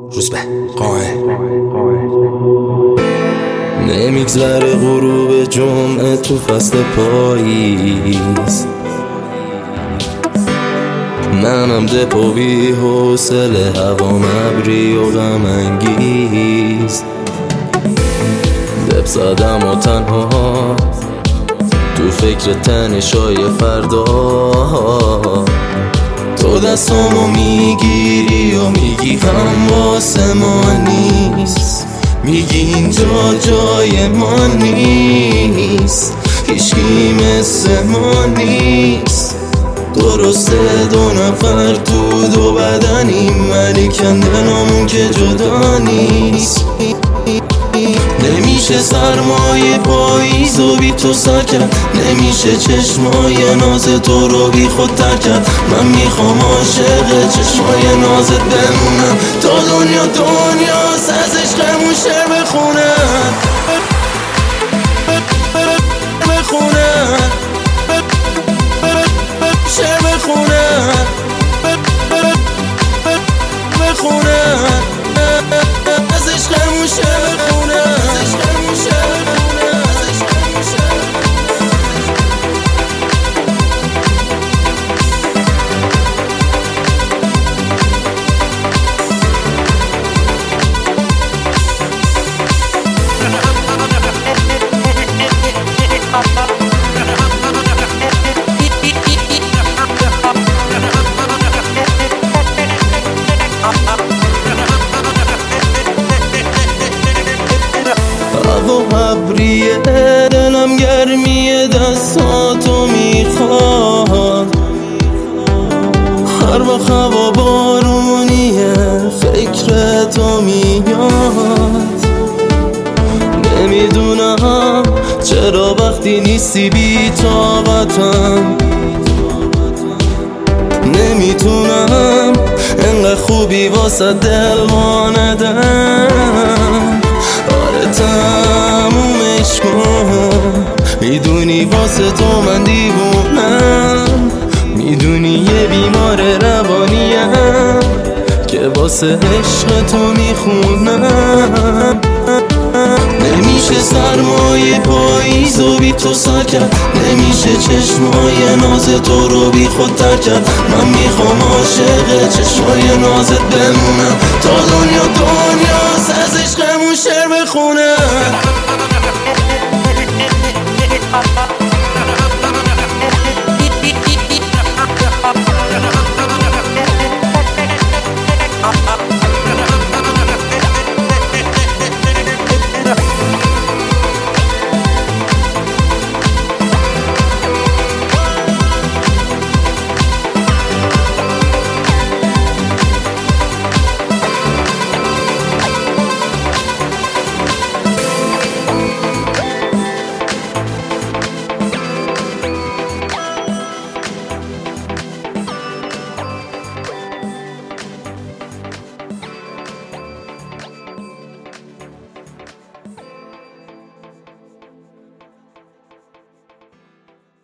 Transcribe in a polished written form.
روزبه قائل نمیگذره غروب جمعه تو فصل پاییز، منم دپو بی حوصله، هوام ابری و غم انگیز. دپ زدم و تنها تو فکر تنشای فردا، تو دستامو میگیری و میگی هم واسه ما نیست، میگی اینجا جای ما نیست، هیچکی مثل ما نیست. درسته دو نفر تو دو بدنیم، ولی کندنامون که جدا نیست. نمیشه سرمایه پاییز و بی تو سر کرد، نمیشه چشمای ناز تو رو بی خود تر کرد. من میخوام عاشق چشمای نازت بمونم تا دنیاست از عشقمون شعر بخونم. شعر بخونم از عشقمون شعر بخونم. ابریه دلم گرمی دستاتو میخواد، هر وقت هوا بارونیه فکرتو میاد. نمیدونم چرا وقتی نیستی بی طاقتم، نمیتونم انقدر خوبی واسه دل واندم. آره تمومش کن، میدونی واسه تو من دیوونم، میدونی یه بیمار روانیم که واسه عشق تو میخونم. نمیشه سرمایه پاییز و بی تو سر کرد، نمیشه چشمای ناز تو رو بی خود تر کرد. من میخوام عاشق چشمای نازت بمونم تا دنیاست از عشقمون شعر بخونم.